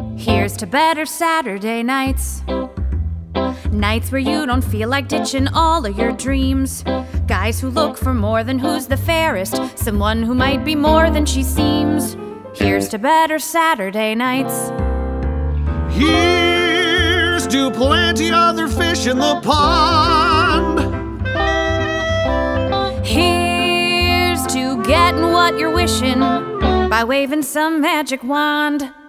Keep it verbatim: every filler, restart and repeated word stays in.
Here's to better Saturday nights. Nights where you don't feel like ditching all of your dreams. Guys who look for more than who's the fairest, someone who might be more than she seems. Here's to better Saturday nights. Here's to plenty other fish in the pond. Here's to getting what you're wishing by waving some magic wand.